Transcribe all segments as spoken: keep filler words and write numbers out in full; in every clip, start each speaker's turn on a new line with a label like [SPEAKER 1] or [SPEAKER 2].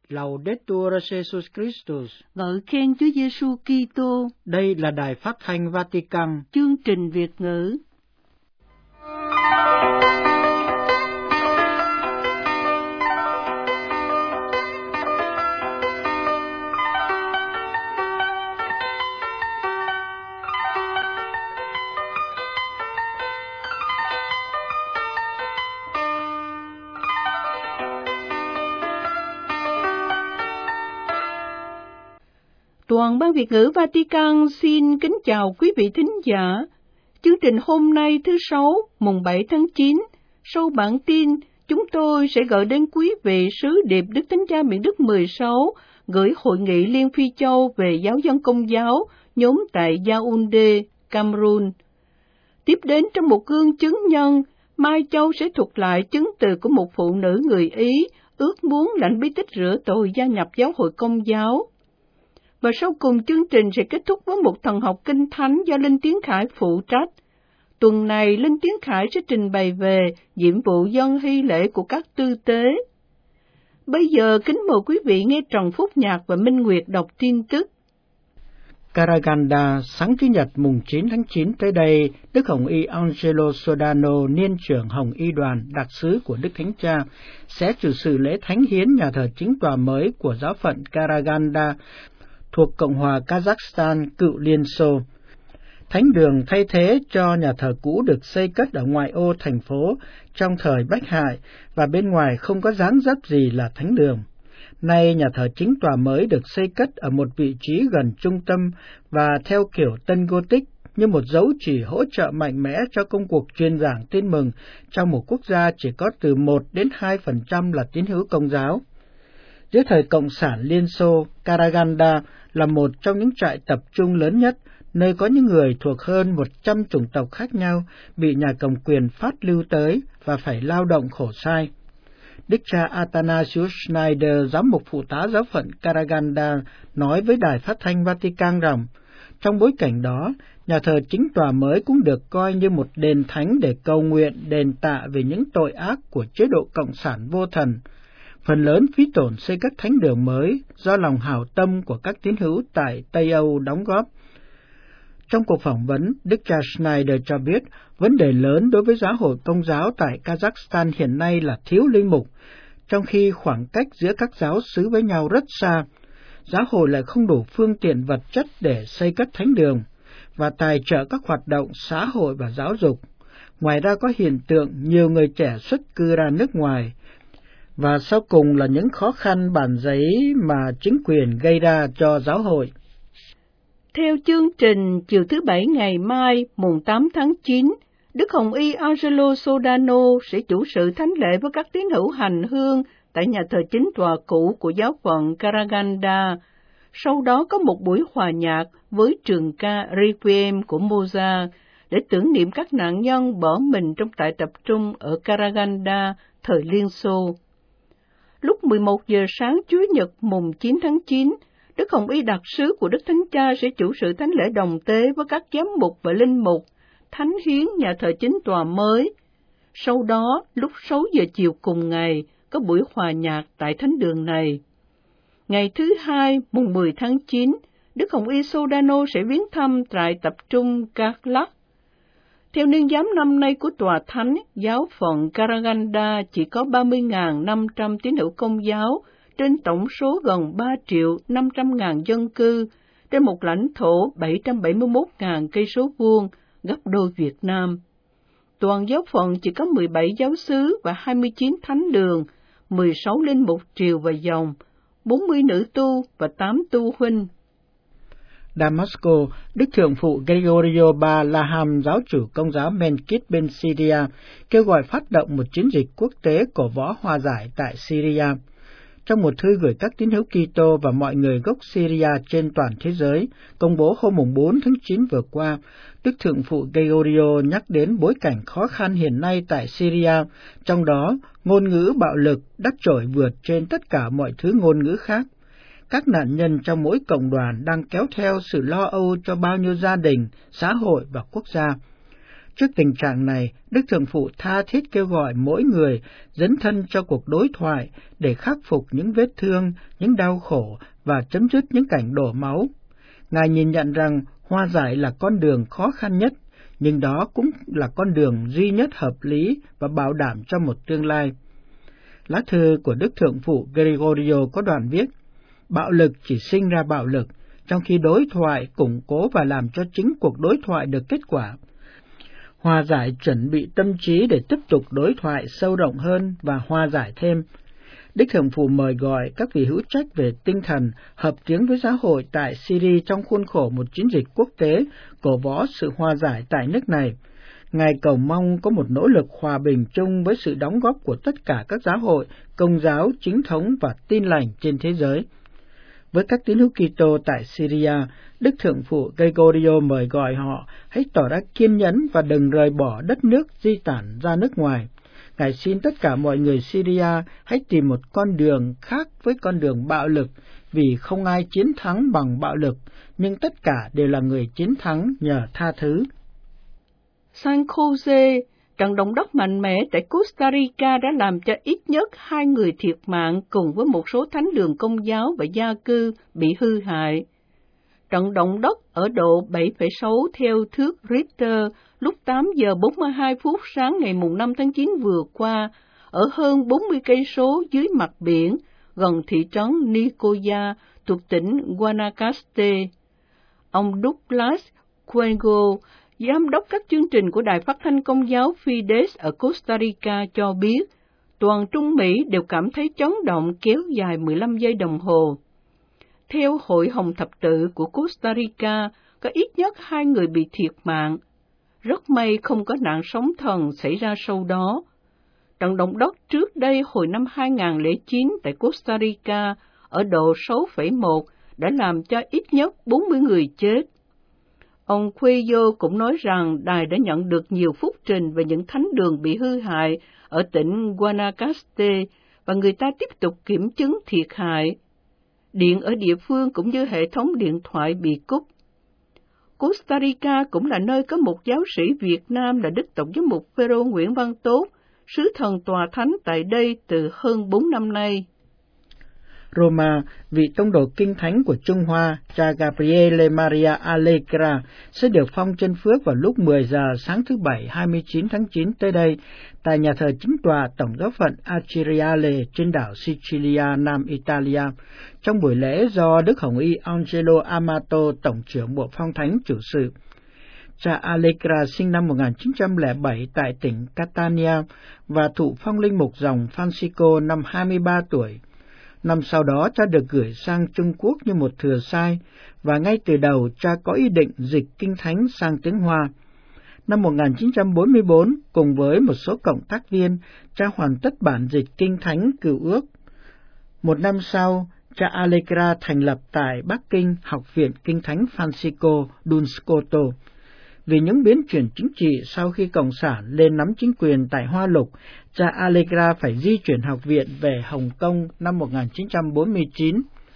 [SPEAKER 1] Laudetur Jesus Christus.
[SPEAKER 2] Ngợi khen Chúa Giêsu Kitô.
[SPEAKER 1] Đây là Đài Phát thanh Vatican.
[SPEAKER 2] Chương trình Việt ngữ. Toàn ban Việt ngữ Vatican xin kính chào quý vị thính giả. Chương trình hôm nay thứ Sáu, mùng bảy tháng chín. Sau bản tin, chúng tôi sẽ gửi đến quý vị sứ điệp Đức Thánh Cha Miễn Đức mười sáu gửi Hội nghị Liên Phi Châu về giáo dân Công giáo nhóm tại Yaoundé, Cameroon. Tiếp đến trong một gương chứng nhân, Mai Châu sẽ thuật lại chứng từ của một phụ nữ người Ý ước muốn lãnh bí tích rửa tội gia nhập giáo hội Công giáo. Và sau cùng chương trình sẽ kết thúc với một thần học kinh thánh do Linh Tiến Khải phụ trách. Tuần này, Linh Tiến Khải sẽ trình bày về nhiệm vụ dân hy lễ của các tư tế. Bây giờ, kính mời quý vị nghe Trần Phúc Nhạc và Minh Nguyệt đọc tin tức.
[SPEAKER 1] Karaganda, sáng Chủ nhật mùng chín tháng chín tới đây, Đức Hồng Y Angelo Sodano, niên trưởng Hồng Y đoàn đặc sứ của Đức Thánh Cha, sẽ chủ sự lễ thánh hiến nhà thờ chính tòa mới của giáo phận Karaganda, thuộc Cộng hòa Kazakhstan, cựu Liên Xô. Thánh đường thay thế cho nhà thờ cũ được xây cất ở ngoại ô thành phố trong thời Bách Hại và bên ngoài không có dáng dấp gì là thánh đường. Nay nhà thờ chính tòa mới được xây cất ở một vị trí gần trung tâm và theo kiểu Tân Gothic như một dấu chỉ hỗ trợ mạnh mẽ cho công cuộc truyền giảng tin mừng trong một quốc gia chỉ có từ một đến hai phần trăm là tín hữu Công giáo. Dưới thời Cộng sản Liên Xô, Karaganda là một trong những trại tập trung lớn nhất, nơi có những người thuộc hơn một trăm chủng tộc khác nhau bị nhà cầm quyền phát lưu tới và phải lao động khổ sai. Đức cha Athanasius Schneider, giám mục phụ tá giáo phận Karaganda, nói với Đài Phát thanh Vatican rằng, trong bối cảnh đó, nhà thờ chính tòa mới cũng được coi như một đền thánh để cầu nguyện, đền tạ về những tội ác của chế độ Cộng sản vô thần. Phần lớn phí tổn xây các thánh đường mới do lòng hảo tâm của các tín hữu tại Tây Âu đóng góp. Trong cuộc phỏng vấn, Đức cha Schneider cho biết vấn đề lớn đối với giáo hội Công giáo tại Kazakhstan hiện nay là thiếu linh mục, trong khi khoảng cách giữa các giáo xứ với nhau rất xa. Giáo hội lại không đủ phương tiện vật chất để xây cất thánh đường và tài trợ các hoạt động xã hội và giáo dục. Ngoài ra có hiện tượng nhiều người trẻ xuất cư ra nước ngoài. Và sau cùng là những khó khăn bản giấy mà chính quyền gây ra cho giáo hội.
[SPEAKER 2] Theo chương trình, chiều thứ Bảy ngày mai, mùng tám tháng chín, Đức Hồng Y Angelo Sodano sẽ chủ sự thánh lễ với các tín hữu hành hương tại nhà thờ chính tòa cũ của giáo phận Karaganda. Sau đó có một buổi hòa nhạc với trường ca Requiem của Mozart để tưởng niệm các nạn nhân bỏ mình trong trại tập trung ở Karaganda thời Liên Xô. Lúc mười một giờ sáng Chủ nhật mùng chín tháng chín, Đức Hồng Y đặc sứ của Đức Thánh Cha sẽ chủ sự thánh lễ đồng tế với các giám mục và linh mục, thánh hiến nhà thờ chính tòa mới. Sau đó, lúc sáu giờ chiều cùng ngày, có buổi hòa nhạc tại thánh đường này. Ngày thứ hai, mùng mười tháng chín, Đức Hồng Y Sodano sẽ viếng thăm trại tập trung Karlak. Theo niên giám năm nay của Tòa Thánh, giáo phận Karaganda chỉ có ba mươi nghìn năm trăm tín hữu Công giáo trên tổng số gần ba triệu năm trăm ngàn dân cư, trên một lãnh thổ bảy trăm bảy mươi mốt nghìn cây số vuông, gấp đôi Việt Nam. Toàn giáo phận chỉ có mười bảy giáo xứ và hai mươi chín thánh đường, mười sáu linh mục triều và dòng, bốn mươi nữ tu và tám tu huynh.
[SPEAKER 1] Damasco, Đức Thượng phụ Gregorio ba Laham, giáo chủ Công giáo Menkit bên Syria, kêu gọi phát động một chiến dịch quốc tế cổ võ hòa giải tại Syria. Trong một thư gửi các tín hữu Kitô và mọi người gốc Syria trên toàn thế giới, công bố hôm bốn tháng chín vừa qua, Đức Thượng phụ Gregorio nhắc đến bối cảnh khó khăn hiện nay tại Syria, trong đó ngôn ngữ bạo lực đắc trội vượt trên tất cả mọi thứ ngôn ngữ khác. Các nạn nhân trong mỗi cộng đoàn đang kéo theo sự lo âu cho bao nhiêu gia đình, xã hội và quốc gia. Trước tình trạng này, Đức Thượng Phụ tha thiết kêu gọi mỗi người dấn thân cho cuộc đối thoại để khắc phục những vết thương, những đau khổ và chấm dứt những cảnh đổ máu. Ngài nhìn nhận rằng hòa giải là con đường khó khăn nhất, nhưng đó cũng là con đường duy nhất hợp lý và bảo đảm cho một tương lai. Lá thư của Đức Thượng Phụ Gregorio có đoạn viết: bạo lực chỉ sinh ra bạo lực, trong khi đối thoại củng cố và làm cho chính cuộc đối thoại được kết quả. Hòa giải chuẩn bị tâm trí để tiếp tục đối thoại sâu rộng hơn và hòa giải thêm. Đức Thượng Phụ mời gọi các vị hữu trách về tinh thần hợp tiếng với giáo hội tại Syria trong khuôn khổ một chiến dịch quốc tế cổ võ sự hòa giải tại nước này. Ngài cầu mong có một nỗ lực hòa bình chung với sự đóng góp của tất cả các giáo hội, công giáo, chính thống và tin lành trên thế giới. Với các tín hữu Kitô tại Syria, Đức Thượng Phụ Gregorio mời gọi họ hãy tỏ ra kiên nhẫn và đừng rời bỏ đất nước di tản ra nước ngoài. Ngài xin tất cả mọi người Syria hãy tìm một con đường khác với con đường bạo lực, vì không ai chiến thắng bằng bạo lực, nhưng tất cả đều là người chiến thắng nhờ tha thứ.
[SPEAKER 2] San Jose, trận động đất mạnh mẽ tại Costa Rica đã làm cho ít nhất hai người thiệt mạng cùng với một số thánh đường công giáo và gia cư bị hư hại. Trận động đất ở độ bảy phẩy sáu theo thước Richter lúc tám giờ bốn mươi hai phút sáng ngày năm tháng chín vừa qua ở hơn bốn mươi cây số dưới mặt biển gần thị trấn Nicoya thuộc tỉnh Guanacaste. Ông Douglas Cuengo, giám đốc các chương trình của Đài Phát thanh Công giáo Fides ở Costa Rica cho biết, toàn Trung Mỹ đều cảm thấy chấn động kéo dài mười lăm giây đồng hồ. Theo Hội Hồng Thập Tự của Costa Rica, có ít nhất hai người bị thiệt mạng. Rất may không có nạn sóng thần xảy ra sau đó. Trận động đất trước đây hồi năm hai nghìn không trăm lẻ chín tại Costa Rica ở độ sáu phẩy một đã làm cho ít nhất bốn mươi người chết. Ông Cuello cũng nói rằng đài đã nhận được nhiều phúc trình về những thánh đường bị hư hại ở tỉnh Guanacaste và người ta tiếp tục kiểm chứng thiệt hại. Điện ở địa phương cũng như hệ thống điện thoại bị cúp. Costa Rica cũng là nơi có một giáo sĩ Việt Nam là Đức Tổng giám mục Phêrô Nguyễn Văn Tốt, sứ thần tòa thánh tại đây từ hơn bốn năm nay.
[SPEAKER 1] Roma, vị tông đồ kinh thánh của Trung Hoa, cha Gabriele Maria Allegra, sẽ được phong chân phước vào lúc mười giờ sáng thứ Bảy hai mươi chín tháng chín tới đây, tại nhà thờ chính tòa Tổng giáo phận Aciriale trên đảo Sicilia, Nam Italia, trong buổi lễ do Đức Hồng Y Angelo Amato, Tổng trưởng Bộ Phong Thánh chủ sự. Cha Allegra sinh năm một nghìn chín trăm lẻ bảy tại tỉnh Catania và thụ phong linh mục dòng Francisco năm hai mươi ba tuổi. Năm sau đó, cha được gửi sang Trung Quốc như một thừa sai, và ngay từ đầu cha có ý định dịch Kinh Thánh sang tiếng Hoa. Năm một nghìn chín trăm bốn mươi bốn, cùng với một số cộng tác viên, cha hoàn tất bản dịch Kinh Thánh Cựu Ước. Một năm sau, cha Allegra thành lập tại Bắc Kinh Học viện Kinh Thánh Francisco Dunscoto. Vì những biến chuyển chính trị sau khi Cộng sản lên nắm chính quyền tại Hoa Lục, cha Allegra phải di chuyển học viện về Hồng Kông năm một nghìn chín trăm bốn mươi chín.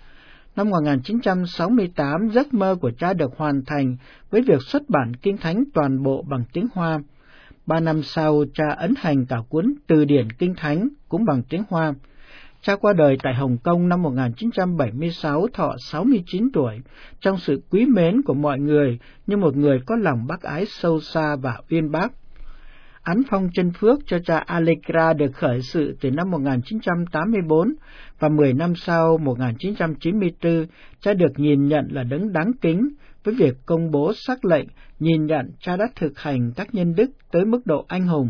[SPEAKER 1] Năm một nghìn chín trăm sáu mươi tám, giấc mơ của cha được hoàn thành với việc xuất bản Kinh Thánh toàn bộ bằng tiếng Hoa. Ba năm sau, cha ấn hành cả cuốn Từ điển Kinh Thánh cũng bằng tiếng Hoa. Cha qua đời tại Hồng Kông năm một nghìn chín trăm bảy mươi sáu, thọ sáu mươi chín tuổi, trong sự quý mến của mọi người như một người có lòng bác ái sâu xa và uyên bác. Án phong chân phước cho cha Allegra được khởi sự từ năm một nghìn chín trăm tám mươi bốn, và mười năm sau, một nghìn chín trăm chín mươi tư, cha được nhìn nhận là đấng đáng kính với việc công bố sắc lệnh nhìn nhận cha đã thực hành các nhân đức tới mức độ anh hùng.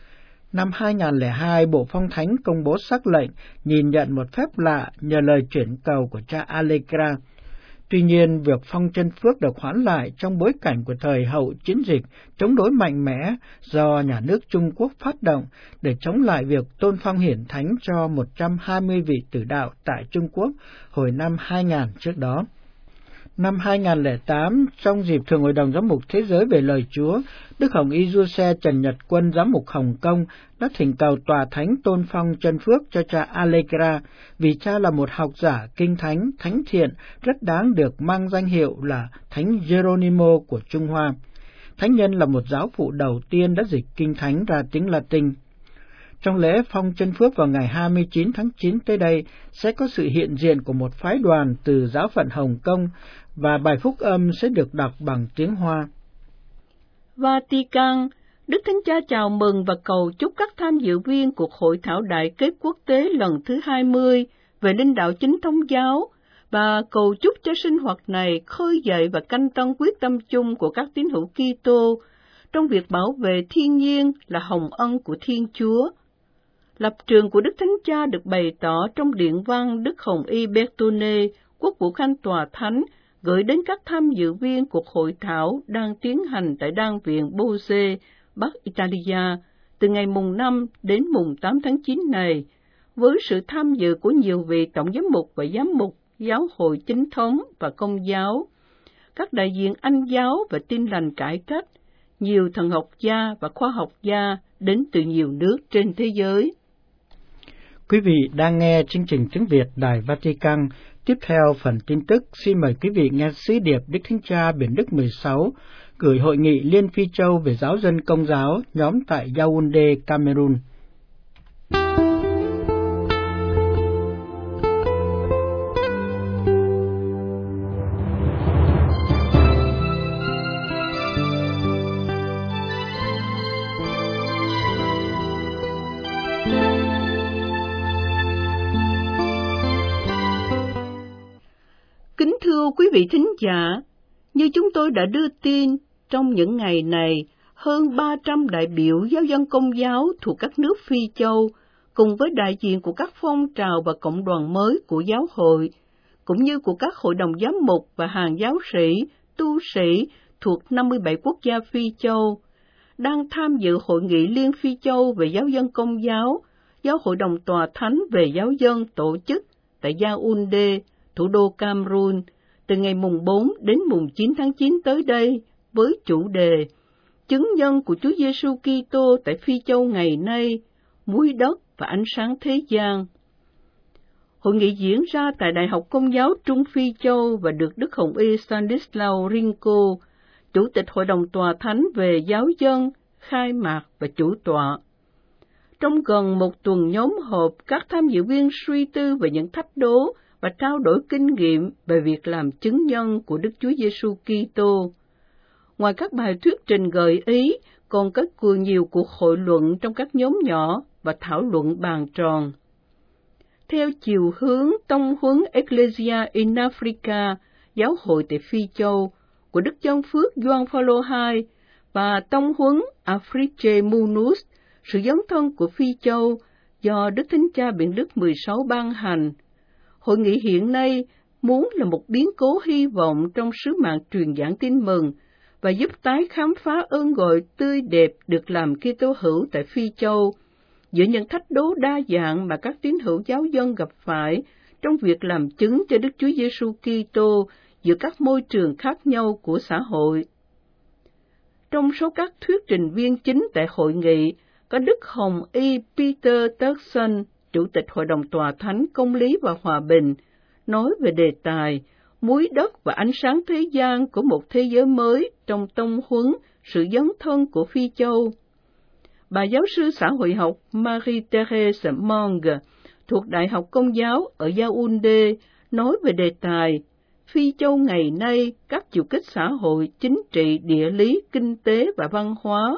[SPEAKER 1] Năm hai nghìn không trăm lẻ hai, Bộ Phong Thánh công bố sắc lệnh nhìn nhận một phép lạ nhờ lời chuyển cầu của cha Allegra. Tuy nhiên, việc phong chân phước được hoãn lại trong bối cảnh của thời hậu chiến dịch chống đối mạnh mẽ do nhà nước Trung Quốc phát động để chống lại việc tôn phong hiển thánh cho một trăm hai mươi vị tử đạo tại Trung Quốc hồi năm hai nghìn trước đó. Năm hai nghìn không trăm lẻ tám, trong dịp Thường hội đồng Giám mục Thế giới về lời Chúa, Đức Hồng Y Giuse Trần Nhật Quân Giám mục Hồng Kông đã thỉnh cầu tòa thánh tôn phong chân phước cho cha Allegra vì cha là một học giả kinh thánh, thánh thiện, rất đáng được mang danh hiệu là Thánh Geronimo của Trung Hoa. thánh nhân là một giáo phụ đầu tiên đã dịch kinh thánh ra tiếng Latin. Trong lễ phong chân phước vào ngày hai mươi chín tháng chín tới đây, sẽ có sự hiện diện của một phái đoàn từ giáo phận Hồng Kông và bài phúc âm sẽ được đọc bằng tiếng Hoa.
[SPEAKER 2] Vatican, Đức Thánh Cha chào mừng và cầu chúc các tham dự viên cuộc hội thảo đại kết quốc tế lần thứ hai mươi về linh đạo chính thống giáo và cầu chúc cho sinh hoạt này khơi dậy và canh tân quyết tâm chung của các tín hữu Kitô trong việc bảo vệ thiên nhiên là hồng ân của Thiên Chúa. Lập trường của Đức Thánh Cha được bày tỏ trong điện văn Đức Hồng Y Bertone, Quốc vụ Khanh Tòa Thánh, gửi đến các tham dự viên cuộc hội thảo đang tiến hành tại Đan viện Bose, Bắc Italia, từ ngày mùng năm đến mùng tám tháng chín này, với sự tham dự của nhiều vị tổng giám mục và giám mục giáo hội chính thống và công giáo, các đại diện Anh giáo và Tin lành cải cách, nhiều thần học gia và khoa học gia đến từ nhiều nước trên thế giới.
[SPEAKER 1] Quý vị đang nghe chương trình tiếng Việt Đài Vatican. Tiếp theo phần tin tức, xin mời quý vị nghe sứ điệp Đức Thánh Cha Biển Đức mười sáu gửi Hội nghị Liên Phi Châu về giáo dân Công giáo nhóm tại Yaoundé, Cameroon.
[SPEAKER 2] Kính thưa quý vị thính giả, như chúng tôi đã đưa tin, trong những ngày này, hơn ba trăm đại biểu giáo dân Công giáo thuộc các nước Phi Châu, cùng với đại diện của các phong trào và cộng đoàn mới của giáo hội, cũng như của các hội đồng giám mục và hàng giáo sĩ, tu sĩ thuộc năm mươi bảy quốc gia Phi Châu, đang tham dự hội nghị Liên Phi Châu về giáo dân Công giáo, do Hội đồng Tòa Thánh về giáo dân tổ chức tại Yaoundé, thủ đô Cameroon, từ ngày mùng bốn đến mùng chín tháng chín tới đây, với chủ đề Chứng nhân của Chúa Giêsu Kitô tại Phi Châu ngày nay, muối đất và ánh sáng thế gian. Hội nghị diễn ra tại Đại học Công giáo Trung Phi Châu và được Đức Hồng Y Stanislao Rinko, Chủ tịch Hội đồng Tòa Thánh về giáo dân, khai mạc và chủ tọa. Trong gần một tuần nhóm họp, các tham dự viên suy tư về những thách đố và trao đổi kinh nghiệm về việc làm chứng nhân của Đức Chúa Giêsu Kitô. Ngoài các bài thuyết trình gợi ý, còn có nhiều cuộc hội luận trong các nhóm nhỏ và thảo luận bàn tròn. Theo chiều hướng tông huấn Ecclesia in Africa, giáo hội tại Phi Châu, của Đức Chân Phước Gioan Phaolô hai và tông huấn Afrique Munus, sự dấn thân của Phi Châu, do Đức Thánh Cha Biển Đức mười sáu ban hành, hội nghị hiện nay muốn là một biến cố hy vọng trong sứ mạng truyền giảng tin mừng và giúp tái khám phá ơn gọi tươi đẹp được làm Kitô hữu tại Phi Châu, giữa những thách đố đa dạng mà các tín hữu giáo dân gặp phải trong việc làm chứng cho Đức Chúa Giêsu Kitô giữa các môi trường khác nhau của xã hội. Trong số các thuyết trình viên chính tại hội nghị có Đức Hồng Y Peter Turkson, Chủ tịch Hội đồng Tòa Thánh Công lý và Hòa bình, nói về đề tài muối đất và ánh sáng thế gian của một thế giới mới trong tông huấn sự dấn thân của Phi Châu. Bà giáo sư xã hội học Marie-Thérèse Monge thuộc Đại học Công giáo ở Yaoundé nói về đề tài Phi Châu ngày nay, các chiều kích xã hội, chính trị, địa lý, kinh tế và văn hóa.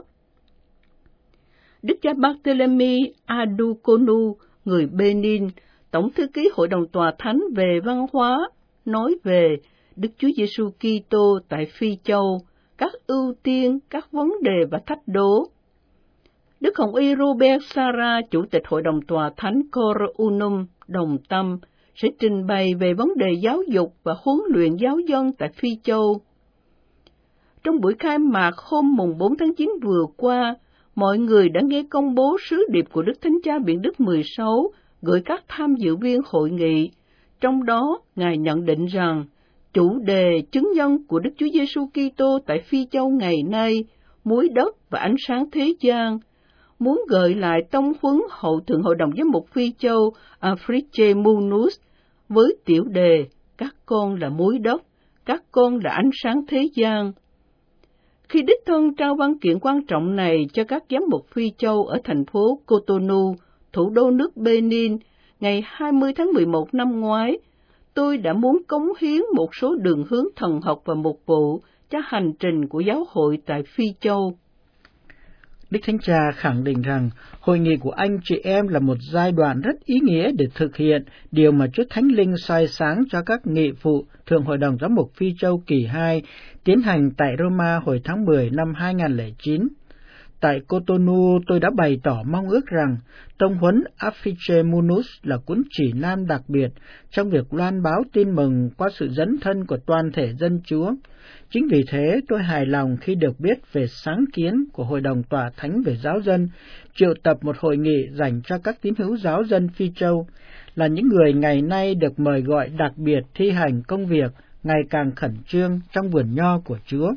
[SPEAKER 2] Đức cha Barthélemy Adukonu, người Benin, Tổng thư ký Hội đồng Tòa Thánh về văn hóa, nói về Đức Chúa Giêsu Kitô tại Phi Châu, các ưu tiên, các vấn đề và thách đố. Đức Hồng Y Robert Sarah, Chủ tịch Hội đồng Tòa Thánh Cor Unum, Đồng Tâm, sẽ trình bày về vấn đề giáo dục và huấn luyện giáo dân tại Phi Châu. Trong buổi khai mạc hôm mùng bốn tháng chín vừa qua, mọi người đã nghe công bố sứ điệp của Đức Thánh Cha Biển Đức mười sáu gửi các tham dự viên hội nghị. Trong đó, Ngài nhận định rằng, chủ đề chứng nhân của Đức Chúa Giêsu Kitô tại Phi Châu ngày nay, muối đất và ánh sáng thế gian, muốn gợi lại tông huấn hậu thượng Hội đồng Giám mục Phi Châu Afrique Munus với tiểu đề các con là muối đất, các con là ánh sáng thế gian. Khi đích thân trao văn kiện quan trọng này cho các giám mục Phi Châu ở thành phố Cotonou, thủ đô nước Benin, ngày hai mươi tháng mười một năm ngoái, tôi đã muốn cống hiến một số đường hướng thần học và mục vụ cho hành trình của giáo hội tại Phi Châu.
[SPEAKER 1] Đức Thánh Cha khẳng định rằng hội nghị của anh chị em là một giai đoạn rất ý nghĩa để thực hiện điều mà Chúa Thánh Linh soi sáng cho các nghị phụ Thượng Hội đồng Giám mục Phi Châu kỳ hai tiến hành tại Roma hồi tháng mười năm hai nghìn không trăm lẻ chín. Tại Cotonou, tôi đã bày tỏ mong ước rằng tông huấn Affiche Munus là cuốn chỉ nam đặc biệt trong việc loan báo tin mừng qua sự dấn thân của toàn thể dân Chúa. Chính vì thế, tôi hài lòng khi được biết về sáng kiến của Hội đồng Tòa Thánh về Giáo dân, triệu tập một hội nghị dành cho các tín hữu giáo dân Phi Châu, là những người ngày nay được mời gọi đặc biệt thi hành công việc ngày càng khẩn trương trong vườn nho của Chúa.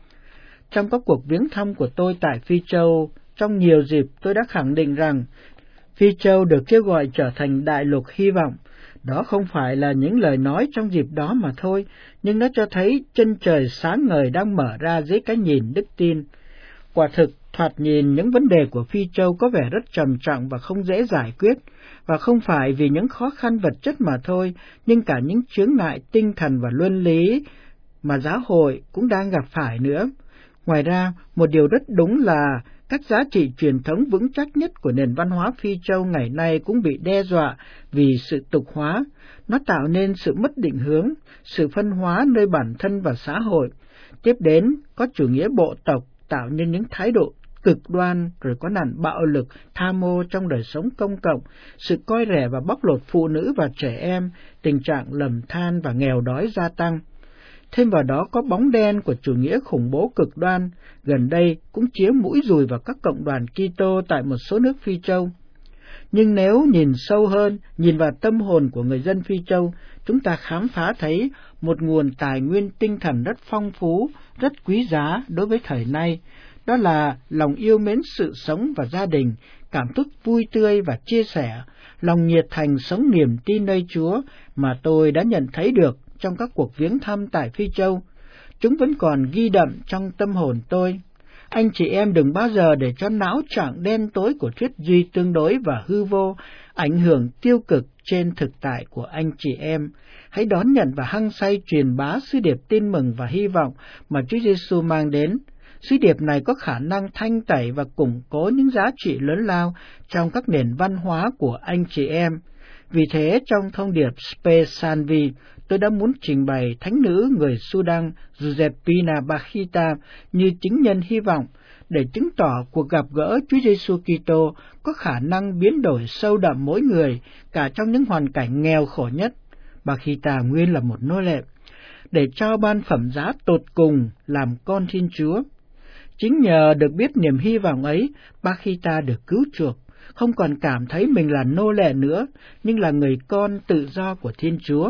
[SPEAKER 1] Trong các cuộc viếng thăm của tôi tại Phi Châu, trong nhiều dịp tôi đã khẳng định rằng Phi Châu được kêu gọi trở thành đại lục hy vọng. Đó không phải là những lời nói trong dịp đó mà thôi, nhưng nó cho thấy chân trời sáng ngời đang mở ra dưới cái nhìn đức tin. Quả thực, thoạt nhìn những vấn đề của Phi Châu có vẻ rất trầm trọng và không dễ giải quyết, và không phải vì những khó khăn vật chất mà thôi, nhưng cả những chướng ngại tinh thần và luân lý mà giáo hội cũng đang gặp phải nữa. Ngoài ra, một điều rất đúng là các giá trị truyền thống vững chắc nhất của nền văn hóa Phi Châu ngày nay cũng bị đe dọa vì sự tục hóa. Nó tạo nên sự mất định hướng, sự phân hóa nơi bản thân và xã hội. Tiếp đến, có chủ nghĩa bộ tộc tạo nên những thái độ cực đoan, rồi có nạn bạo lực, tham ô trong đời sống công cộng, sự coi rẻ và bóc lột phụ nữ và trẻ em, tình trạng lầm than và nghèo đói gia tăng. Thêm vào đó có bóng đen của chủ nghĩa khủng bố cực đoan, gần đây cũng chĩa mũi dùi vào các cộng đoàn Kitô tại một số nước Phi Châu. Nhưng nếu nhìn sâu hơn, nhìn vào tâm hồn của người dân Phi Châu, chúng ta khám phá thấy một nguồn tài nguyên tinh thần rất phong phú, rất quý giá đối với thời nay. Đó là lòng yêu mến sự sống và gia đình, cảm thức vui tươi và chia sẻ, lòng nhiệt thành sống niềm tin nơi Chúa mà tôi đã nhận thấy được trong các cuộc viếng thăm tại Phi Châu. Chúng vẫn còn ghi đậm trong tâm hồn tôi. Anh chị em đừng bao giờ để cho não trạng đen tối của thuyết duy tương đối và hư vô ảnh hưởng tiêu cực trên thực tại của anh chị em. Hãy đón nhận và hăng say truyền bá sứ điệp tin mừng và hy vọng mà Chúa Giêsu mang đến. Sứ điệp này có khả năng thanh tẩy và củng cố những giá trị lớn lao trong các nền văn hóa của anh chị em. Vì thế, trong thông điệp Spe Salvi, tôi đã muốn trình bày thánh nữ người Sudan Josepina Bakhita như chứng nhân hy vọng, để chứng tỏ cuộc gặp gỡ Chúa Giêsu Kitô có khả năng biến đổi sâu đậm mỗi người, cả trong những hoàn cảnh nghèo khổ nhất. Bakhita nguyên là một nô lệ, để trao ban phẩm giá tột cùng làm con Thiên Chúa. Chính nhờ được biết niềm hy vọng ấy, Bakhita được cứu chuộc, không còn cảm thấy mình là nô lệ nữa, nhưng là người con tự do của Thiên Chúa.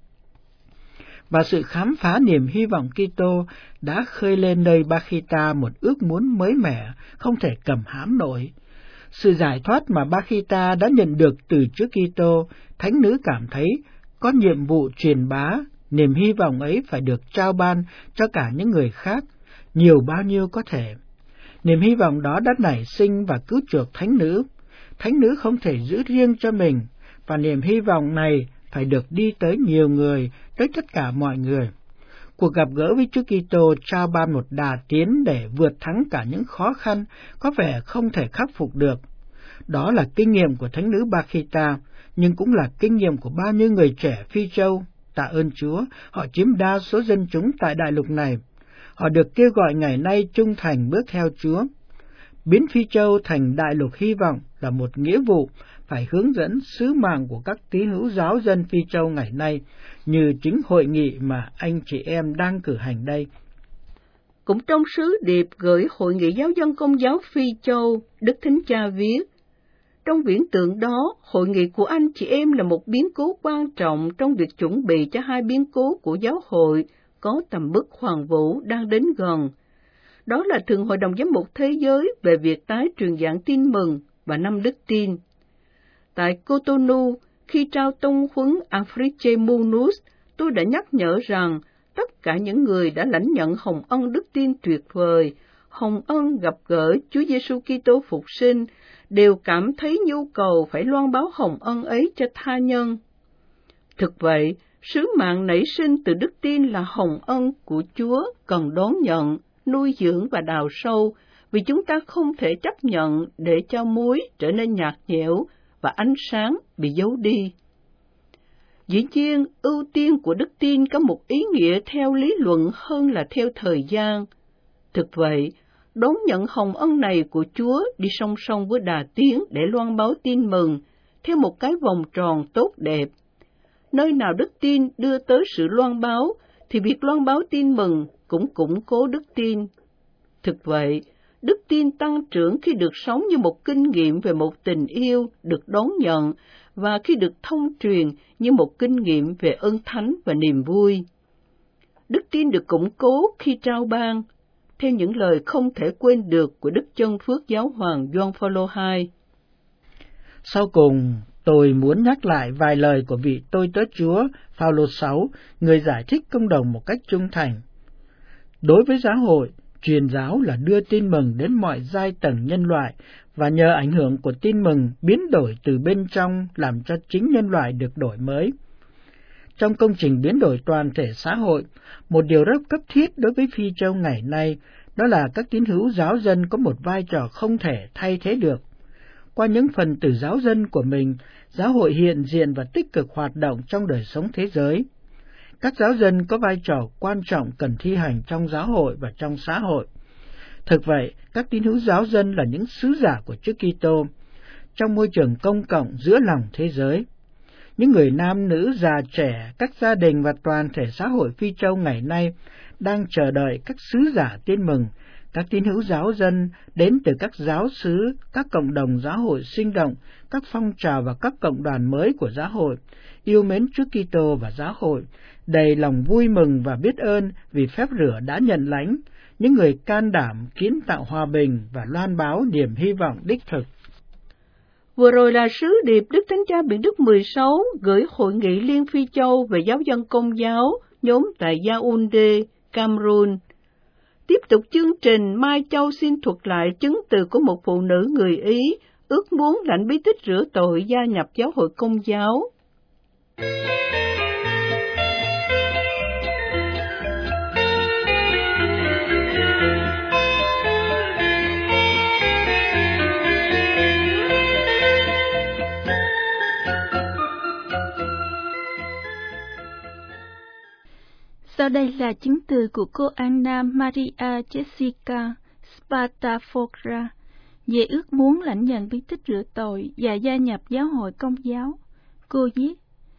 [SPEAKER 1] Và sự khám phá niềm hy vọng Kitô đã khơi lên nơi Bakhita một ước muốn mới mẻ, không thể cầm hãm nổi. Sự giải thoát mà Bakhita đã nhận được từ Chúa Kitô, thánh nữ cảm thấy có nhiệm vụ truyền bá, niềm hy vọng ấy phải được trao ban cho cả những người khác, nhiều bao nhiêu có thể. Niềm hy vọng đó đã nảy sinh và cứu chuộc thánh nữ. Thánh nữ không thể giữ riêng cho mình, và niềm hy vọng này phải được đi tới nhiều người, tới tất cả mọi người. Cuộc gặp gỡ với Chúa Kitô trao ban một đà tiến để vượt thắng cả những khó khăn có vẻ không thể khắc phục được. Đó là kinh nghiệm của thánh nữ Bakhita, nhưng cũng là kinh nghiệm của bao nhiêu người trẻ Phi Châu. Tạ ơn Chúa, họ chiếm đa số dân chúng tại đại lục này. Họ được kêu gọi ngày nay trung thành bước theo Chúa. Biến Phi Châu thành đại lục hy vọng là một nghĩa vụ phải hướng dẫn sứ mạng của các tín hữu giáo dân Phi Châu ngày nay, như chính hội nghị mà anh chị em đang cử hành đây.
[SPEAKER 2] Cũng trong sứ điệp gửi Hội nghị Giáo dân Công giáo Phi Châu, Đức Thánh Cha viết: trong viễn tượng đó, hội nghị của anh chị em là một biến cố quan trọng trong việc chuẩn bị cho hai biến cố của giáo hội có tầm mức hoàn vũ đang đến gần. Đó là Thượng Hội đồng Giám mục Thế giới về việc tái truyền giảng tin mừng và năm đức tin. Tại Cotonou, khi trao tông huấn Afriche Munus, tôi đã nhắc nhở rằng tất cả những người đã lãnh nhận hồng ân đức tin tuyệt vời, hồng ân gặp gỡ Chúa Giêsu Kitô phục sinh, đều cảm thấy nhu cầu phải loan báo hồng ân ấy cho tha nhân. Thực vậy, sứ mạng nảy sinh từ đức tin là hồng ân của Chúa cần đón nhận, nuôi dưỡng và đào sâu, vì chúng ta không thể chấp nhận để cho muối trở nên nhạt nhẽo và ánh sáng bị giấu đi. Dĩ nhiên, ưu tiên của đức tin có một ý nghĩa theo lý luận hơn là theo thời gian. Thực vậy, đón nhận hồng ân này của Chúa đi song song với đà tiến để loan báo tin mừng, theo một cái vòng tròn tốt đẹp. Nơi nào đức tin đưa tới sự loan báo, thì việc loan báo tin mừng cũng củng cố đức tin. Thực vậy, đức tin tăng trưởng khi được sống như một kinh nghiệm về một tình yêu được đón nhận, và khi được thông truyền như một kinh nghiệm về ơn thánh và niềm vui. Đức tin được củng cố khi trao ban, theo những lời không thể quên được của Đức Chân Phước Giáo hoàng Gioan Phaolô hai.
[SPEAKER 1] Sau cùng, tôi muốn nhắc lại vài lời của vị tôi tớ Chúa Phaolô sáu, người giải thích công đồng một cách trung thành. Đối với giáo hội, truyền giáo là đưa tin mừng đến mọi giai tầng nhân loại, và nhờ ảnh hưởng của tin mừng biến đổi từ bên trong làm cho chính nhân loại được đổi mới. Trong công trình biến đổi toàn thể xã hội, một điều rất cấp thiết đối với Phi Châu ngày nay đó là các tín hữu giáo dân có một vai trò không thể thay thế được. Qua những phần tử giáo dân của mình, giáo hội hiện diện và tích cực hoạt động trong đời sống thế giới. Các giáo dân có vai trò quan trọng cần thi hành trong giáo hội và trong xã hội. Thực vậy, các tín hữu giáo dân là những sứ giả của Chúa Kitô trong môi trường công cộng giữa lòng thế giới. Những người nam nữ, già trẻ, các gia đình và toàn thể xã hội Phi Châu ngày nay đang chờ đợi các sứ giả tin mừng, các tín hữu giáo dân đến từ các giáo xứ, các cộng đồng giáo hội sinh động, các phong trào và các cộng đoàn mới của giáo hội, yêu mến Chúa Kitô và giáo hội, đầy lòng vui mừng và biết ơn vì phép rửa đã nhận lãnh, những người can đảm kiến tạo hòa bình và loan báo niềm hy vọng đích thực.
[SPEAKER 2] Vừa rồi là sứ điệp Đức Thánh Cha Biển Đức mười sáu gửi Hội nghị Liên Phi Châu về giáo dân Công giáo nhóm tại Yaoundé, Cameroon. Tiếp tục chương trình, Mai Châu xin thuật lại chứng từ của một phụ nữ người Ý ước muốn lãnh bí tích rửa tội gia nhập giáo hội Công giáo.
[SPEAKER 3] Sau đây là chứng từ của cô Anna Maria Jessica Spatafora về ước muốn lãnh nhận bí tích rửa tội và gia nhập giáo hội Công giáo. Cô viết: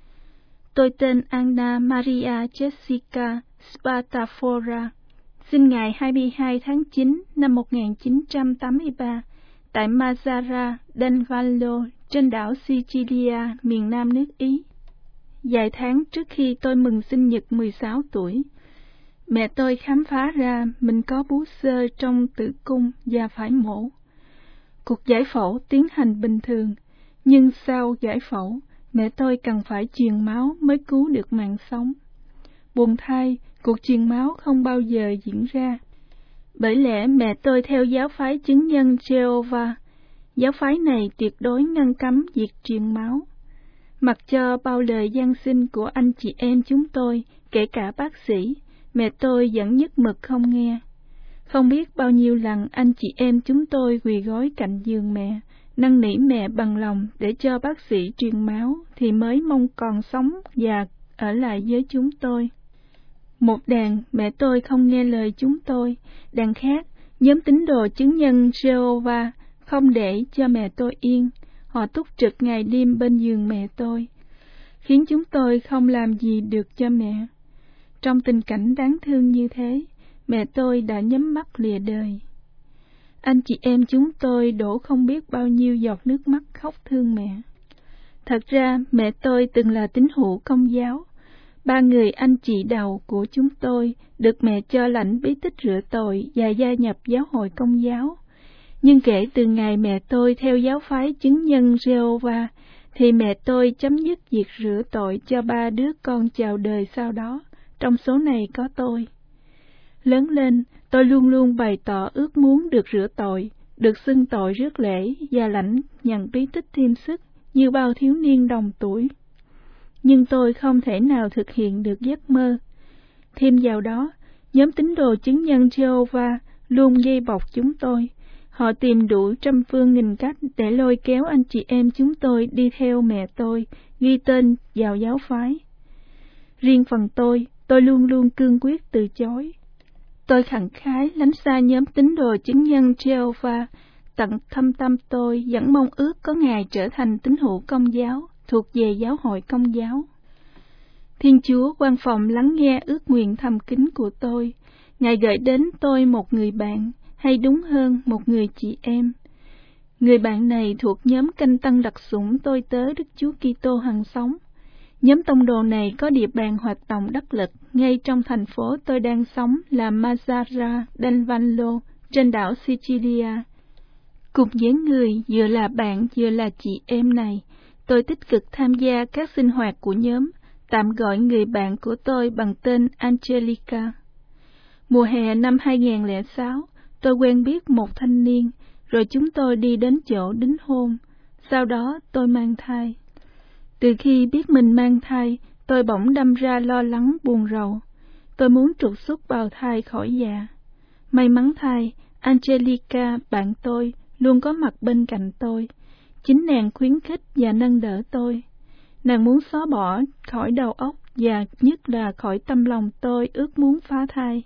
[SPEAKER 3] Tôi tên Anna Maria Jessica Spatafora, sinh ngày hai mươi hai tháng chín năm một nghìn chín trăm tám mươi ba tại Mazzara del Vallo trên đảo Sicilia, miền nam nước Ý. Vài tháng trước khi tôi mừng sinh nhật mười sáu tuổi, mẹ tôi khám phá ra mình có bú xơ trong tử cung và phải mổ. Cuộc giải phẫu tiến hành bình thường, nhưng sau giải phẫu, mẹ tôi cần phải truyền máu mới cứu được mạng sống. Buồn thay, cuộc truyền máu không bao giờ diễn ra. Bởi lẽ mẹ tôi theo giáo phái chứng nhân Jehovah. Giáo phái này tuyệt đối ngăn cấm việc truyền máu. Mặc cho bao lời van xin của anh chị em chúng tôi, kể cả bác sĩ, mẹ tôi vẫn nhất mực không nghe. Không biết bao nhiêu lần anh chị em chúng tôi quỳ gối cạnh giường mẹ, năn nỉ mẹ bằng lòng để cho bác sĩ truyền máu thì mới mong còn sống và ở lại với chúng tôi. Một đàn, mẹ tôi không nghe lời chúng tôi, đàn khác, nhóm tín đồ chứng nhân Jehovah không để cho mẹ tôi yên. Họ túc trực ngày đêm bên giường mẹ tôi, khiến chúng tôi không làm gì được cho mẹ. Trong tình cảnh đáng thương như thế, mẹ tôi đã nhắm mắt lìa đời. Anh chị em chúng tôi đổ không biết bao nhiêu giọt nước mắt khóc thương mẹ. Thật ra, mẹ tôi từng là tín hữu Công giáo. Ba người anh chị đầu của chúng tôi được mẹ cho lãnh bí tích rửa tội và gia nhập giáo hội Công giáo. Nhưng kể từ ngày mẹ tôi theo giáo phái chứng nhân Jehovah, thì mẹ tôi chấm dứt việc rửa tội cho ba đứa con chào đời sau đó, trong số này có tôi. Lớn lên, tôi luôn luôn bày tỏ ước muốn được rửa tội, được xưng tội rước lễ và lãnh nhận bí tích thêm sức như bao thiếu niên đồng tuổi. Nhưng tôi không thể nào thực hiện được giấc mơ. Thêm vào đó, nhóm tín đồ chứng nhân Giê-hô-va luôn dây bọc chúng tôi. Họ tìm đủ trăm phương nghìn cách để lôi kéo anh chị em chúng tôi đi theo mẹ tôi, ghi tên vào giáo phái. Riêng phần tôi, tôi luôn luôn cương quyết từ chối. Tôi khẳng khái lánh xa nhóm tín đồ chứng nhân Giê-hô-va, tận thâm tâm tôi vẫn mong ước có ngày trở thành tín hữu Công giáo, thuộc về giáo hội Công giáo. Thiên Chúa quan phòng lắng nghe ước nguyện thầm kín của tôi. Ngài gửi đến tôi một người bạn, hay đúng hơn một người chị em. Người bạn này thuộc nhóm canh tăng đặc sủng tôi tớ Đức Chúa Kitô hằng sống. Nhóm tông đồ này có địa bàn hoạt động đắc lực ngay trong thành phố tôi đang sống là Mazzara del Vallo trên đảo Sicilia. Cùng với người vừa là bạn vừa là chị em này, tôi tích cực tham gia các sinh hoạt của nhóm, tạm gọi người bạn của tôi bằng tên Angelica. Mùa hè năm hai nghìn không trăm lẻ sáu, tôi quen biết một thanh niên, rồi chúng tôi đi đến chỗ đính hôn. Sau đó tôi mang thai. Từ khi biết mình mang thai, tôi bỗng đâm ra lo lắng buồn rầu. Tôi muốn trục xuất bào thai khỏi dạ. May mắn thay, Angelica, bạn tôi, luôn có mặt bên cạnh tôi. Chính nàng khuyến khích và nâng đỡ tôi. Nàng muốn xóa bỏ khỏi đầu óc và nhất là khỏi tâm lòng tôi ước muốn phá thai.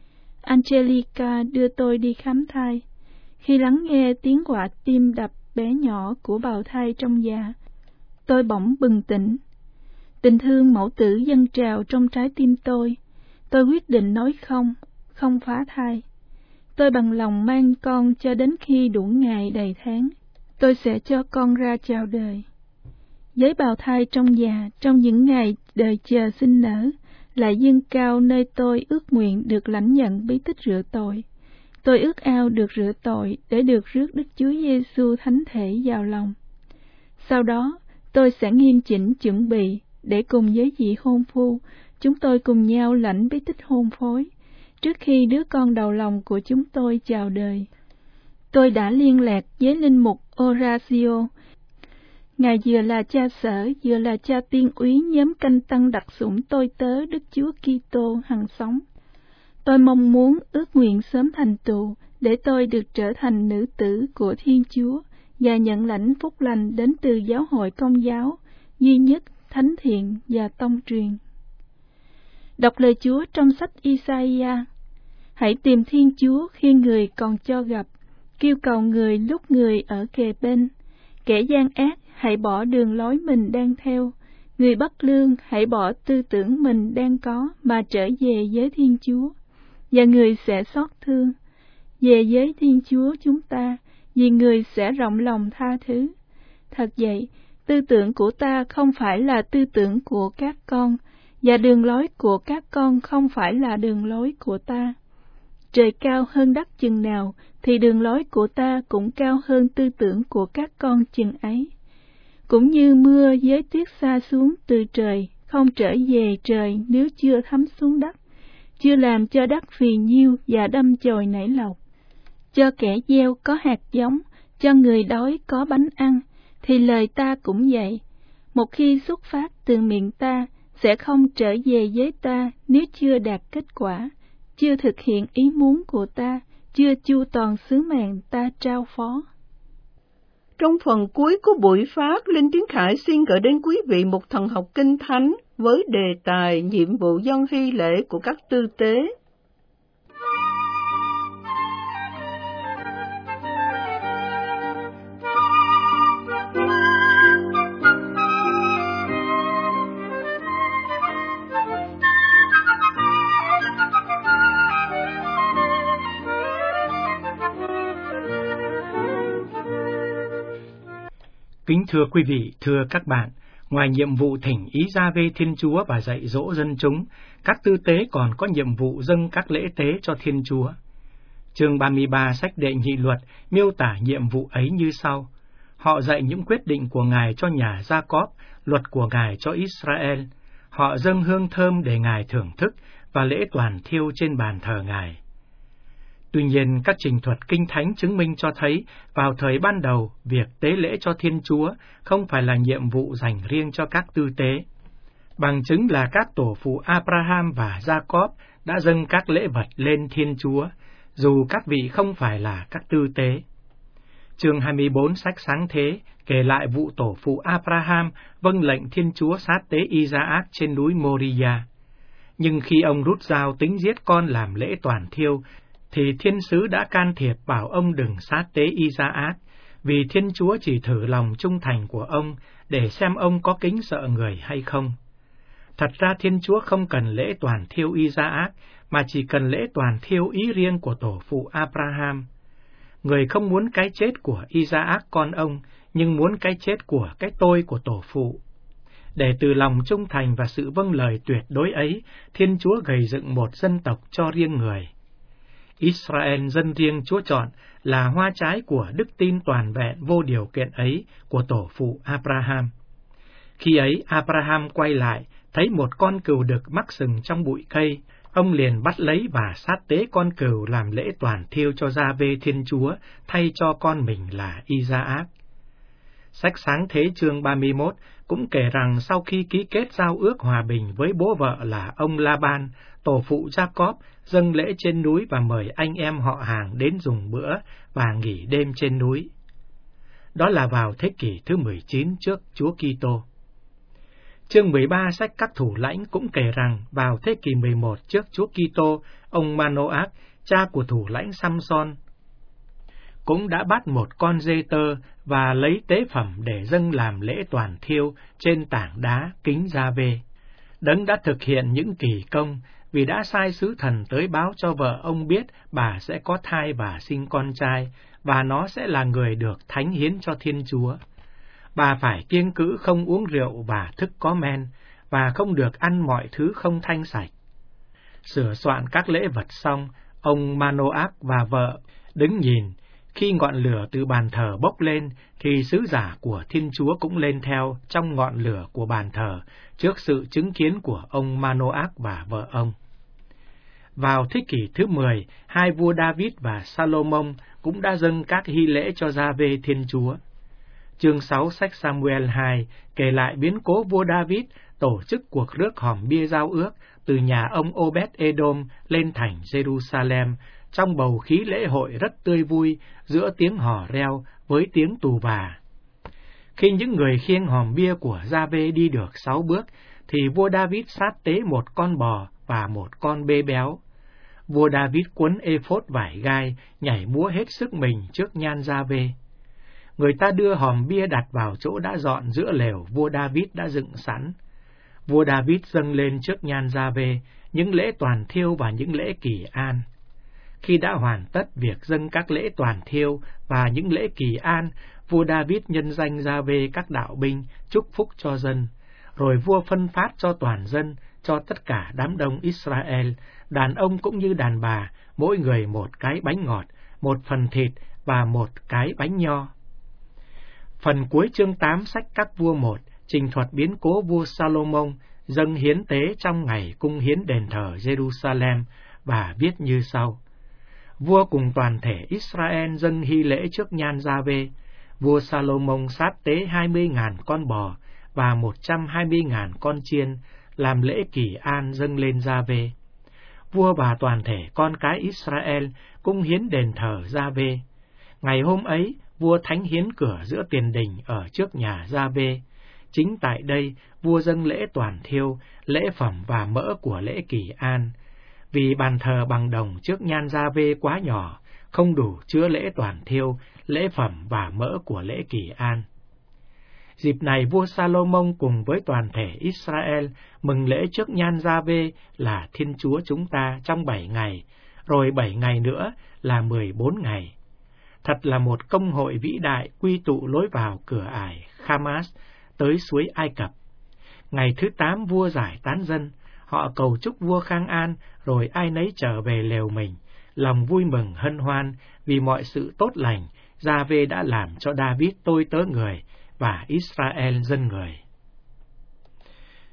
[SPEAKER 3] Angelica đưa tôi đi khám thai. Khi lắng nghe tiếng quả tim đập bé nhỏ của bào thai trong dạ, tôi bỗng bừng tỉnh. Tình thương mẫu tử dâng trào trong trái tim tôi. Tôi quyết định nói không, không phá thai. Tôi bằng lòng mang con cho đến khi đủ ngày đầy tháng. Tôi sẽ cho con ra chào đời. Với bào thai trong dạ, trong những ngày đời chờ sinh nở, lại dâng cao nơi tôi ước nguyện được lãnh nhận bí tích rửa tội. Tôi ước ao được rửa tội để được rước Đức Chúa Giêsu thánh thể vào lòng. Sau đó, tôi sẽ nghiêm chỉnh chuẩn bị để cùng với vị hôn phu, chúng tôi cùng nhau lãnh bí tích hôn phối, trước khi đứa con đầu lòng của chúng tôi chào đời. Tôi đã liên lạc với linh mục Horacio. Ngài vừa là cha sở, vừa là cha tiên úy nhóm canh tăng đặc sủng tôi tớ Đức Chúa Kitô hằng sống. Tôi mong muốn ước nguyện sớm thành tựu để tôi được trở thành nữ tử của Thiên Chúa và nhận lãnh phúc lành đến từ giáo hội Công giáo, duy nhất, thánh thiện và tông truyền. Đọc lời Chúa trong sách Isaiah. Hãy tìm Thiên Chúa khi người còn cho gặp, kêu cầu người lúc người ở kề bên. Kẻ gian ác, hãy bỏ đường lối mình đang theo. Người bất lương, hãy bỏ tư tưởng mình đang có mà trở về với Thiên Chúa, và người sẽ xót thương. Về với Thiên Chúa chúng ta, vì người sẽ rộng lòng tha thứ. Thật vậy, tư tưởng của ta không phải là tư tưởng của các con, và đường lối của các con không phải là đường lối của ta. Trời cao hơn đất chừng nào, thì đường lối của ta cũng cao hơn tư tưởng của các con chừng ấy. Cũng như mưa với tuyết xa xuống từ trời, không trở về trời nếu chưa thấm xuống đất, chưa làm cho đất phì nhiêu và đâm chồi nảy lộc. Cho kẻ gieo có hạt giống, cho người đói có bánh ăn, thì lời ta cũng vậy. Một khi xuất phát từ miệng ta, sẽ không trở về với ta nếu chưa đạt kết quả, chưa thực hiện ý muốn của ta, chưa chu toàn sứ mệnh ta trao phó.
[SPEAKER 2] Trong phần cuối của buổi phát, Linh Tiến Khải xin gửi đến quý vị một thần học kinh thánh với đề tài nhiệm vụ dân hy lễ của các tư tế.
[SPEAKER 1] Kính thưa quý vị, thưa các bạn, ngoài nhiệm vụ thỉnh ý gia về Thiên Chúa và dạy dỗ dân chúng, các tư tế còn có nhiệm vụ dâng các lễ tế cho Thiên Chúa. Chương ba mươi ba sách Đệ Nhị Luật miêu tả nhiệm vụ ấy như sau. Họ dạy những quyết định của Ngài cho nhà Gia-cóp, luật của Ngài cho Israel. Họ dâng hương thơm để Ngài thưởng thức và lễ toàn thiêu trên bàn thờ Ngài. Tuy nhiên, các trình thuật kinh thánh chứng minh cho thấy, vào thời ban đầu, việc tế lễ cho Thiên Chúa không phải là nhiệm vụ dành riêng cho các tư tế. Bằng chứng là các tổ phụ Abraham và Jacob đã dâng các lễ vật lên Thiên Chúa, dù các vị không phải là các tư tế. Chương hai mươi bốn sách Sáng Thế kể lại vụ tổ phụ Abraham vâng lệnh Thiên Chúa sát tế Isaac trên núi Moriah. Nhưng khi ông rút dao tính giết con làm lễ toàn thiêu, thì thiên sứ đã can thiệp bảo ông đừng sát tế Isaac, vì Thiên Chúa chỉ thử lòng trung thành của ông để xem ông có kính sợ người hay không. Thật ra Thiên Chúa không cần lễ toàn thiêu Isaac, mà chỉ cần lễ toàn thiêu ý riêng của tổ phụ Abraham. Người không muốn cái chết của Isaac con ông, nhưng muốn cái chết của cái tôi của tổ phụ. Để từ lòng trung thành và sự vâng lời tuyệt đối ấy, Thiên Chúa gầy dựng một dân tộc cho riêng người. Israel, dân riêng Chúa chọn, là hoa trái của đức tin toàn vẹn vô điều kiện ấy của tổ phụ Abraham. Khi ấy, Abraham quay lại, thấy một con cừu đực mắc sừng trong bụi cây, ông liền bắt lấy và sát tế con cừu làm lễ toàn thiêu cho Gia-vê Thiên Chúa, thay cho con mình là Isaac. Sách Sáng Thế chương ba mươi mốt cũng kể rằng sau khi ký kết giao ước hòa bình với bố vợ là ông La-ban, tổ phụ Jacob dâng lễ trên núi và mời anh em họ hàng đến dùng bữa và nghỉ đêm trên núi. Đó là vào thế kỷ thứ mười chín trước Chúa Kitô. Chương mười ba sách Các Thủ lãnh cũng kể rằng vào thế kỷ mười một trước Chúa Kitô, ông Manoach, cha của thủ lãnh Samson, cũng đã bắt một con dê tơ và lấy tế phẩm để dâng làm lễ toàn thiêu trên tảng đá kính Gia-vê. Đấng đã thực hiện những kỳ công vì đã sai sứ thần tới báo cho vợ ông biết bà sẽ có thai và sinh con trai, và nó sẽ là người được thánh hiến cho Thiên Chúa. Bà phải kiêng cữ không uống rượu và thức có men, và không được ăn mọi thứ không thanh sạch. Sửa soạn các lễ vật xong, ông Manoach và vợ đứng nhìn. Khi ngọn lửa từ bàn thờ bốc lên, thì sứ giả của Thiên Chúa cũng lên theo trong ngọn lửa của bàn thờ, trước sự chứng kiến của ông Manoach và vợ ông. Vào thế kỷ thứ mười, hai vua David và Salomon cũng đã dâng các hy lễ cho Gia-vê Thiên Chúa. Chương sáu sách Samuel hai kể lại biến cố vua David tổ chức cuộc rước hòm bia giao ước từ nhà ông Obed-Edom lên thành Jerusalem, trong bầu khí lễ hội rất tươi vui, giữa tiếng hò reo với tiếng tù và. Khi những người khiêng hòm bia của Gia-vê đi được sáu bước, thì vua David sát tế một con bò và một con bê béo. Vua David quấn ê-phốt vải gai, nhảy múa hết sức mình trước nhan Gia-vê. Người ta đưa hòm bia đặt vào chỗ đã dọn giữa lều vua David đã dựng sẵn. Vua David dâng lên trước nhan Gia-vê những lễ toàn thiêu và những lễ kỳ an. Khi đã hoàn tất việc dâng các lễ toàn thiêu và những lễ kỳ an, vua David nhân danh Gia-vê các đạo binh, chúc phúc cho dân. Rồi vua phân phát cho toàn dân, cho tất cả đám đông Israel, đàn ông cũng như đàn bà, mỗi người một cái bánh ngọt, một phần thịt và một cái bánh nho. Phần cuối chương tám sách Các Vua một trình thuật biến cố vua Salomon dâng hiến tế trong ngày cung hiến đền thờ Jerusalem và viết như sau. Vua cùng toàn thể Israel dâng hy lễ trước nhan Gia-vê. Vua Salomon sát tế hai mươi ngàn con bò và một trăm hai mươi ngàn con chiên, làm lễ kỳ an dâng lên Gia-vê. Vua và toàn thể con cái Israel cung hiến đền thờ Gia-vê. Ngày hôm ấy, vua thánh hiến cửa giữa tiền đình ở trước nhà Gia-vê. Chính tại đây, vua dâng lễ toàn thiêu, lễ phẩm và mỡ của lễ kỳ an. Vì bàn thờ bằng đồng trước nhan Gia-vê quá nhỏ, không đủ chứa lễ toàn thiêu, lễ phẩm và mỡ của lễ kỳ an. Dịp này vua Salomon cùng với toàn thể Israel mừng lễ trước nhan Gia-vê là Thiên Chúa chúng ta trong bảy ngày, rồi bảy ngày nữa là mười bốn ngày. Thật là một công hội vĩ đại quy tụ lối vào cửa ải Khamas tới suối Ai Cập. Ngày thứ tám vua giải tán dân, họ cầu chúc vua khang an, rồi ai nấy trở về lều mình, lòng vui mừng hân hoan vì mọi sự tốt lành Gia-vê đã làm cho David tôi tớ người và Israel dân người.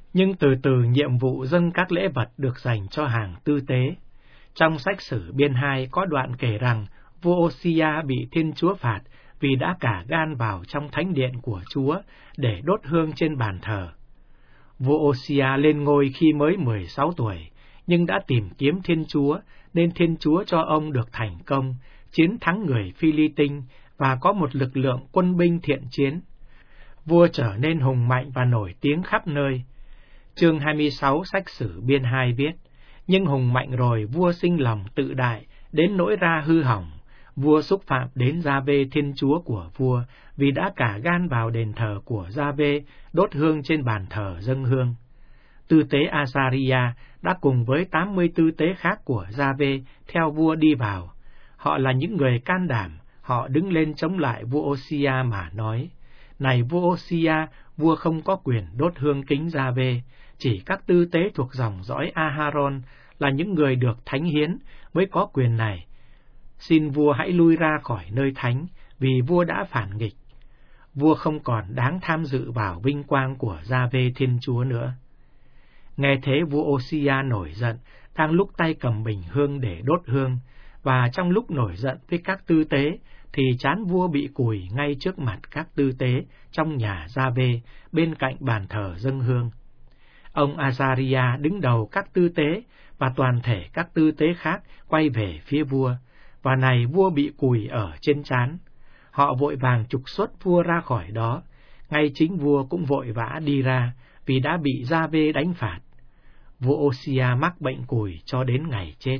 [SPEAKER 4] Nhưng từ từ nhiệm vụ dâng các lễ vật được dành cho hàng tư tế. Trong sách Sử Biên hai có đoạn kể rằng vua Ô-si-a bị Thiên Chúa phạt vì đã cả gan vào trong thánh điện của Chúa để đốt hương trên bàn thờ. Vua Ô-si-a lên ngôi khi mới mười sáu tuổi, nhưng đã tìm kiếm Thiên Chúa, nên Thiên Chúa cho ông được thành công, chiến thắng người Phi-li-tinh và có một lực lượng quân binh thiện chiến. Vua trở nên hùng mạnh và nổi tiếng khắp nơi. Chương hai mươi sáu sách Sử Biên hai viết, nhưng hùng mạnh rồi vua sinh lòng tự đại, đến nỗi ra hư hỏng. Vua xúc phạm đến Gia-vê Thiên Chúa của vua, vì đã cả gan vào đền thờ của Gia-vê, đốt hương trên bàn thờ dâng hương. Tư tế Azariah đã cùng với tám mươi tư tế khác của Gia-vê theo vua đi vào. Họ là những người can đảm, họ đứng lên chống lại vua Ô-si-a mà nói, này vua Ô-si-a, vua không có quyền đốt hương kính Gia-vê, chỉ các tư tế thuộc dòng dõi A-ha-ron là những người được thánh hiến mới có quyền này. Xin vua hãy lui ra khỏi nơi thánh, vì vua đã phản nghịch. Vua không còn đáng tham dự vào vinh quang của Gia-vê Thiên Chúa nữa. Nghe thế vua Ô-si-a nổi giận, đang lúc tay cầm bình hương để đốt hương, và trong lúc nổi giận với các tư tế, thì trán vua bị cùi ngay trước mặt các tư tế trong nhà Gia-vê, bên cạnh bàn thờ dâng hương. Ông Azariah đứng đầu các tư tế, và toàn thể các tư tế khác quay về phía vua, và này vua bị cùi ở trên trán. Họ vội vàng trục xuất vua ra khỏi đó, ngay chính vua cũng vội vã đi ra, vì đã bị Gia-vê đánh phạt. Vua Ô-si-a mắc bệnh cùi cho đến ngày chết.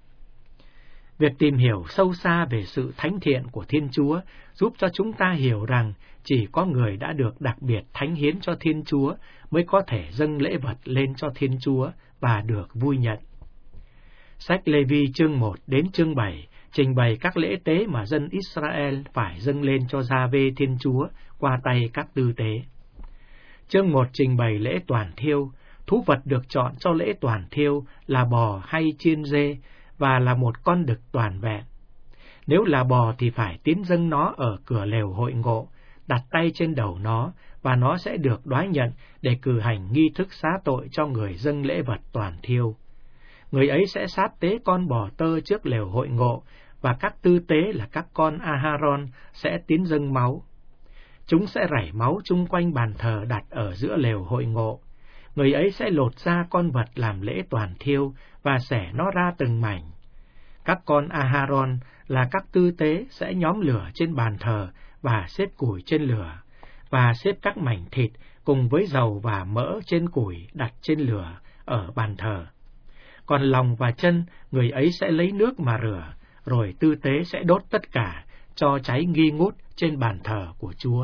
[SPEAKER 4] Việc tìm hiểu sâu xa về sự thánh thiện của Thiên Chúa giúp cho chúng ta hiểu rằng chỉ có người đã được đặc biệt thánh hiến cho Thiên Chúa mới có thể dâng lễ vật lên cho Thiên Chúa và được vui nhận. Sách Lê-vi chương một đến chương bảy trình bày các lễ tế mà dân Israel phải dâng lên cho Gia-vê Thiên Chúa qua tay các tư tế. Chương một trình bày lễ toàn thiêu. Thú vật được chọn cho lễ toàn thiêu là bò hay chiên dê, và là một con đực toàn vẹn. Nếu là bò thì phải tiến dâng nó ở cửa lều hội ngộ, đặt tay trên đầu nó, và nó sẽ được đoái nhận để cử hành nghi thức xá tội cho người dâng lễ vật toàn thiêu. Người ấy sẽ sát tế con bò tơ trước lều hội ngộ, và các tư tế là các con A-ha-ron sẽ tiến dâng máu. Chúng sẽ rảy máu chung quanh bàn thờ đặt ở giữa lều hội ngộ. Người ấy sẽ lột ra con vật làm lễ toàn thiêu và xẻ nó ra từng mảnh. Các con A-ha-ron là các tư tế sẽ nhóm lửa trên bàn thờ và xếp củi trên lửa, và xếp các mảnh thịt cùng với dầu và mỡ trên củi đặt trên lửa ở bàn thờ. Còn lòng và chân, người ấy sẽ lấy nước mà rửa, rồi tư tế sẽ đốt tất cả, cho cháy nghi ngút trên bàn thờ của Chúa.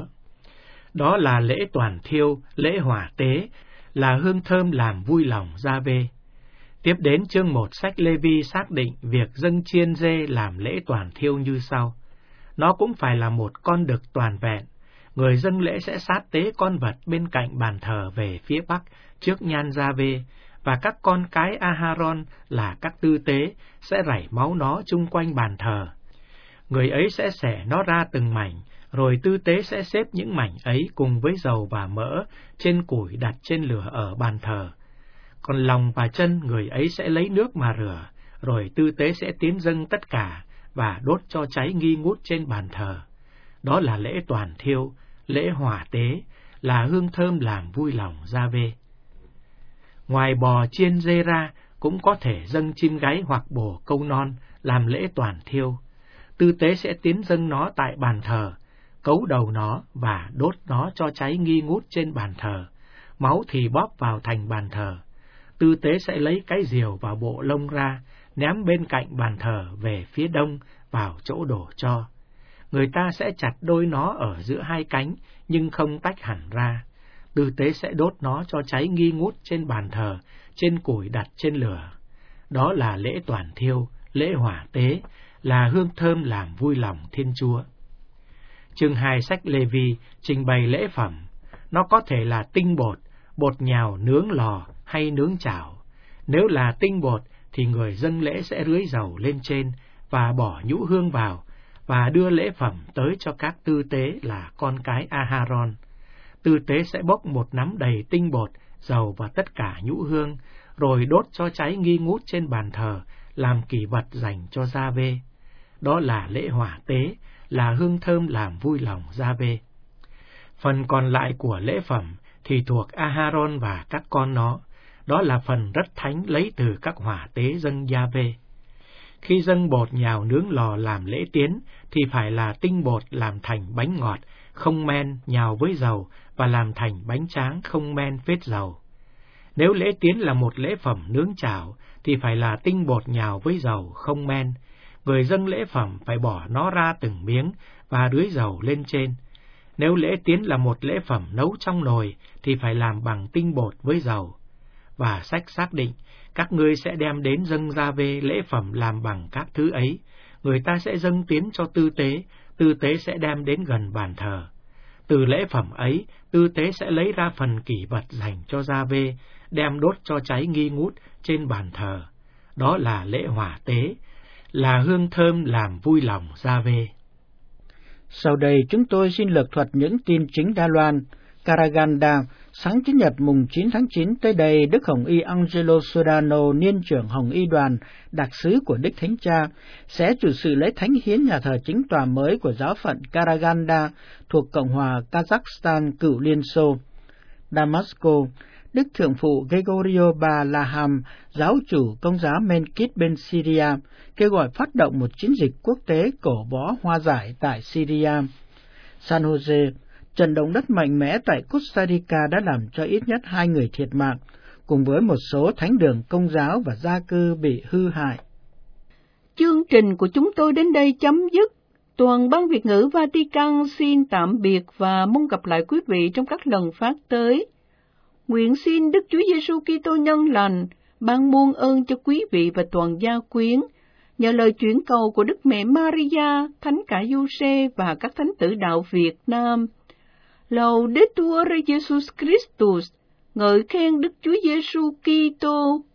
[SPEAKER 4] Đó là lễ toàn thiêu, lễ hỏa tế, là hương thơm làm vui lòng Gia-vê. Tiếp đến chương một sách Lê-vi xác định việc dâng chiên dê làm lễ toàn thiêu như sau. Nó cũng phải là một con đực toàn vẹn. Người dâng lễ sẽ sát tế con vật bên cạnh bàn thờ về phía bắc trước nhan Gia-vê, và các con cái A-ha-ron là các tư tế sẽ rảy máu nó chung quanh bàn thờ. Người ấy sẽ xẻ nó ra từng mảnh, rồi tư tế sẽ xếp những mảnh ấy cùng với dầu và mỡ trên củi đặt trên lửa ở bàn thờ. Còn lòng và chân người ấy sẽ lấy nước mà rửa, rồi tư tế sẽ tiến dâng tất cả và đốt cho cháy nghi ngút trên bàn thờ. Đó là lễ toàn thiêu, lễ hỏa tế, là hương thơm làm vui lòng Gia-vê. Ngoài bò chiên dê ra, cũng có thể dâng chim gáy hoặc bồ câu non làm lễ toàn thiêu. Tư tế sẽ tiến dâng nó tại bàn thờ, cấu đầu nó và đốt nó cho cháy nghi ngút trên bàn thờ. Máu thì bóp vào thành bàn thờ. Tư tế sẽ lấy cái diều và bộ lông ra, ném bên cạnh bàn thờ về phía đông vào chỗ đổ tro. Người ta sẽ chặt đôi nó ở giữa hai cánh, nhưng không tách hẳn ra. Tư tế sẽ đốt nó cho cháy nghi ngút trên bàn thờ, trên củi đặt trên lửa. Đó là lễ toàn thiêu, lễ hỏa tế, là hương thơm làm vui lòng Thiên Chúa. Chương hai sách Lê-vi trình bày lễ phẩm. Nó có thể là tinh bột, bột nhào nướng lò hay nướng chảo. Nếu là tinh bột thì người dâng lễ sẽ rưới dầu lên trên và bỏ nhũ hương vào và đưa lễ phẩm tới cho các tư tế là con cái A-ha-ron. Tư tế sẽ bốc một nắm đầy tinh bột dầu và tất cả nhũ hương, rồi đốt cho cháy nghi ngút trên bàn thờ, làm kỷ vật dành cho Gia-vê. Đó là lễ hỏa tế, là hương thơm làm vui lòng Gia-vê. Phần còn lại của lễ phẩm thì thuộc A-ha-rôn và các con nó, đó là phần rất thánh lấy từ các hỏa tế dâng Gia-vê. Khi dâng bột nhào nướng lò làm lễ tiến, thì phải là tinh bột làm thành bánh ngọt, không men, nhào với dầu, và làm thành bánh tráng không men phết dầu. Nếu lễ tiến là một lễ phẩm nướng chảo, thì phải là tinh bột nhào với dầu, không men. Người dâng lễ phẩm phải bỏ nó ra từng miếng, và rưới dầu lên trên. Nếu lễ tiến là một lễ phẩm nấu trong nồi, thì phải làm bằng tinh bột với dầu. Và sách xác định, các ngươi sẽ đem đến dâng Gia-vê lễ phẩm làm bằng các thứ ấy. Người ta sẽ dâng tiến cho tư tế, tư tế sẽ đem đến gần bàn thờ. Từ lễ phẩm ấy, tư tế sẽ lấy ra phần kỷ vật dành cho Gia-vê, đem đốt cho cháy nghi ngút trên bàn thờ. Đó là lễ hỏa tế, là hương thơm làm vui lòng Gia-vê.
[SPEAKER 1] Sau đây chúng tôi xin lược thuật những tin chính Đài Loan. Karaganda, sáng Chủ nhật mùng chín tháng chín tới đây, Đức Hồng Y Angelo Sodano, niên trưởng Hồng Y đoàn, đặc sứ của Đức Thánh Cha, sẽ chủ sự lễ thánh hiến nhà thờ chính tòa mới của giáo phận Karaganda thuộc Cộng hòa Kazakhstan cựu Liên Xô. Damasco, Đức Thượng phụ Gregorio Balaham, giáo chủ Công giáo Menkit bên Syria, kêu gọi phát động một chiến dịch quốc tế cổ võ hoa giải tại Syria. San Jose, trận động đất mạnh mẽ tại Costa Rica đã làm cho ít nhất hai người thiệt mạng, cùng với một số thánh đường Công giáo và gia cư bị hư hại.
[SPEAKER 2] Chương trình của chúng tôi đến đây chấm dứt. Toàn ban Việt ngữ Vatican xin tạm biệt và mong gặp lại quý vị trong các lần phát tới. Nguyện xin Đức Chúa Giêsu Kitô nhân lành ban muôn ơn cho quý vị và toàn gia quyến, nhờ lời chuyển cầu của Đức Mẹ Maria, Thánh Cả Giuse và các thánh tử đạo Việt Nam. Laudetur Jesus Christus, ngợi khen Đức Chúa Giêsu Kitô.